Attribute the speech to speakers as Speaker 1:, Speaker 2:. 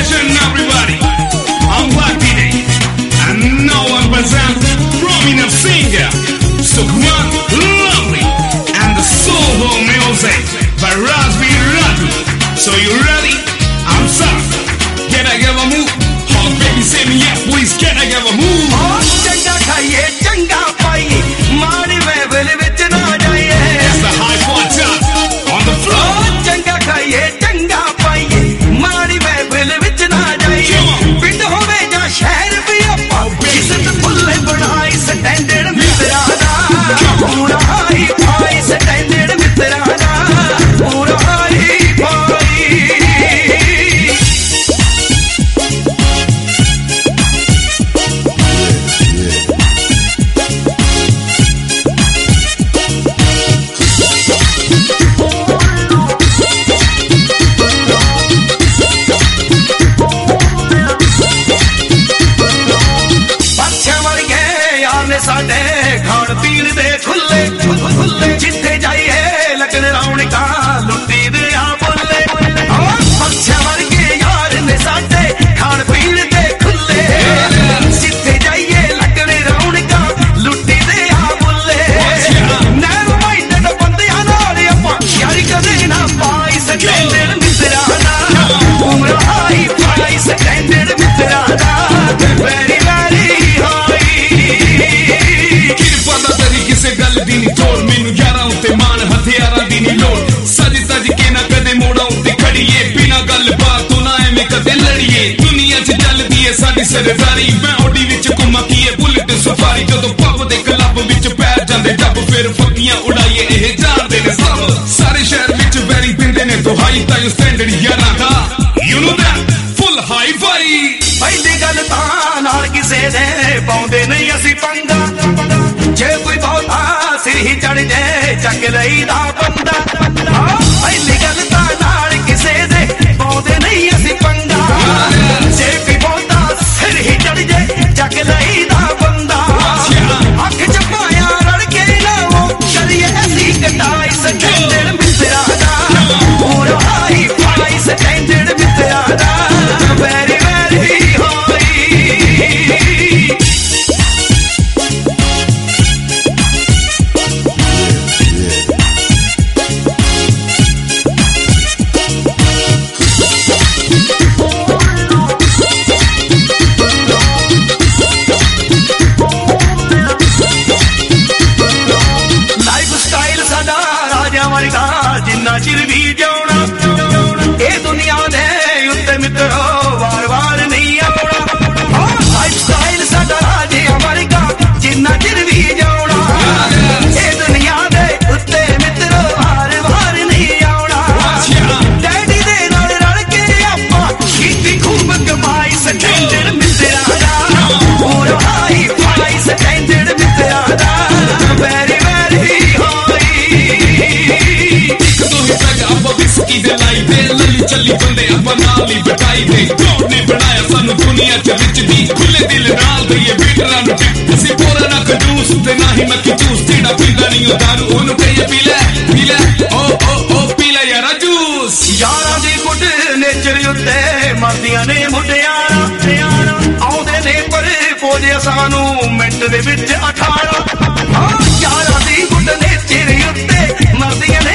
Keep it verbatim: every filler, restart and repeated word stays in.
Speaker 1: attention everybody, I'm Black D-Day, and now I present prominent singer, Sukman Lovely, and the soulful music by Razvi Raju. So you ready? I'm sorry. Can I give a move? Oh baby, say me yes please, can I give a move? Oh, changa khaiye, changa paiye, mari level vich na jaiye. It's the high point top on the floor. Oh, changa khaiye, changa paiye, mari level vich na jaiye. Pind hove ja shahar bhi appa, isat pulle badai standard mitra da. Pura high high standard mitra da. Pura high high. साडे खाण पीण दे खुले खुले जिथे जाइए लगन रौनका लुटी दे आ बोले पक्षियां वर्गे यार ने साडे खाण पीण दे खुले जिथे जाइए लगन रौनका लुटी दे आ बोले नैर माइंड बंदियां नाल आपां यारी कदे ना पाई स्टैंडर्ड मित्रा दा उम्र हाई पाई स्टैंडर्ड मित्रा दा वेरी वेरी गल दी नी तोड़ मैनू यारां उत्ते मान हथियारां दी नी लोड़ सज सज के ना कदे मोड़ा उत्ते खड़िए बिना गल बात तो ना एवें कदे लड़िए दुनिया च चलदी है साडी सरदारी मैं ओडी विच घुमा कीए बुलेट सफारी जदों पब दे क्लब विच पैर जांदे जब फिर फक्कियां उड़ाइए एह जानदे ने सब सारे शहर विच वैरी दिंदे ने तो हाई ताईं स्टैंडर्ड यारां दा you know that full hi-fi पहली गल तां नाल किसे दे पाउंदे नहीं असीं पंगा जे कोई बहुता सिर ही चढ़ जाए चक लईदा बंदा पहली गल तां नाल किसे दे पाउंदे नहीं असीं पंगा जे कोई बहुता सिर ही चढ़ जाए चक लईदा बंदा अख च पाया रड़ के लाओ चलिए असीं कटाई स्टैंडर्ड मित्रा दा पूरा हाई फाई स्टैंडर्ड मित्रा दा वेरी वेरी हाई जिन्ना चिर भी जाना ए दुनिया दे उत्ते मित्रो वार वार नहीं आना लाइफ स्टाइल साडा राजे अमेरिका जिन्ना चिर भी जाना ए दुनिया दे उत्ते मित्रो वार वार नहीं आना डैडी दे नाल रल के आपां कीती खूब कमाई स्टैंडर्ड मित्रा दा पूरा हाई फाई स्टैंडर्ड मित्रा दा वेरी वेरी दे लाई दे लली चली बंदे अपना नाल ही बटाई दे गॉड ने बनाया सानू दुनिया च विच दी खुले दिल नाल दईए बेटरां नू असीं पूरा ना कंजूस ते ना ही मक्खी चूस जेड़ा पींदा नहीं ओ दारू ओनू कहिए पी ले पी ले ओ ओ ओ पी ले यारा जूस यारां दी गुड नेचर उत्ते मरदियां ने मुंडियां आउंदे ने पर पोजे सानू मिंट दे विच अठारा यारां दी गुड नेचर उत्ते मरदियां ने